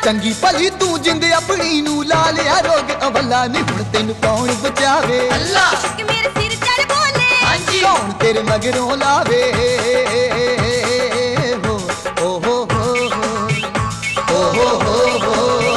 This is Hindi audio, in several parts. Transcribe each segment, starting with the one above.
चंगी भली तू जिंद अपनी नू ला लिया रोग अवला नी हुण तेनू कौन बचावे अल्लाह इश्क मेरे सिर चढ़ बोले कौन तेरे मगरों लावे हो ओ हो हो ओ हो हो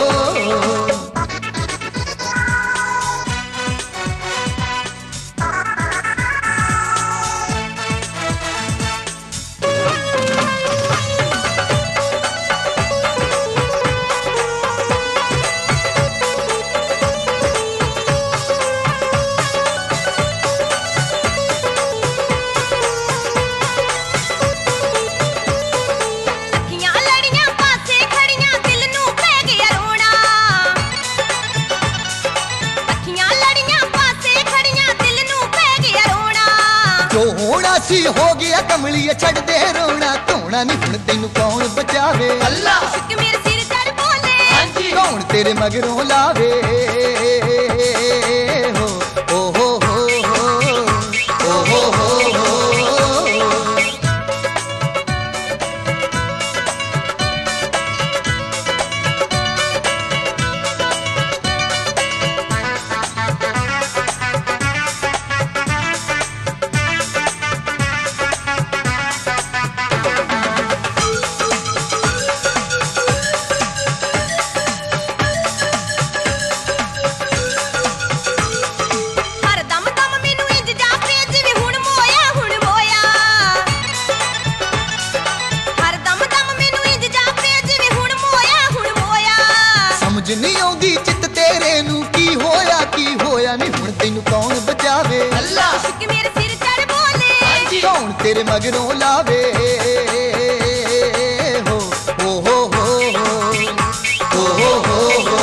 हो गया कमलिया छड़ दे रोना धोना नी हुण तेनू कौन बचावे अल्लाह इश्क मेरे सिर चढ़ बोले कौन तेरे मगरों लावे हो ओ हो हो ओ हो हो नहीं आउंदी चित तेरे नू की होया नी हुण तेनू कौन बचावे अल्लाह इश्क मेरे सिर चढ़ बोले कौन तेरे मगरों लावे हो ओ हो हो ओ हो हो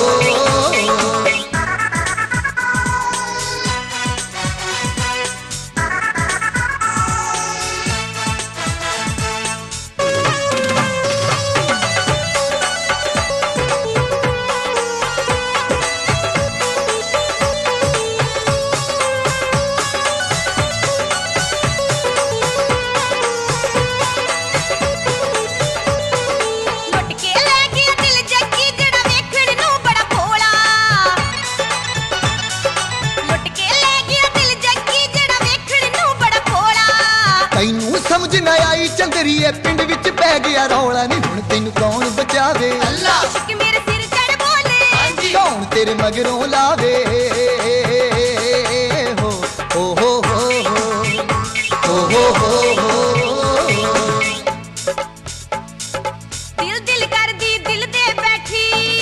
समझ न आई चंदरीए पिंड विच पै गया रौला नी हुण तेनू कौन बचावे अल्लाह इश्क मेरे सिर चढ़ बोले कौन तेरे मगरों लावे हो ओ हो हो ओ हो हो दिल दिल कर दी दिल दे बैठी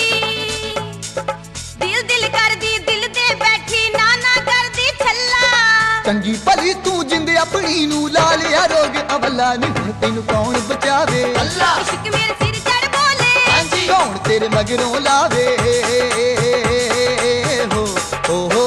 दिल दिल कर दी दिल दे बैठी नाना कर दी छल्ला चंगी भली तू जिंद अपनी नू ला लिया रोग अवला नी हुण तेनू कौन बचावे अल्लाह इश्क मेरे सिर चढ़ बोले कौन तेरे मगरों लावे हो ओ हो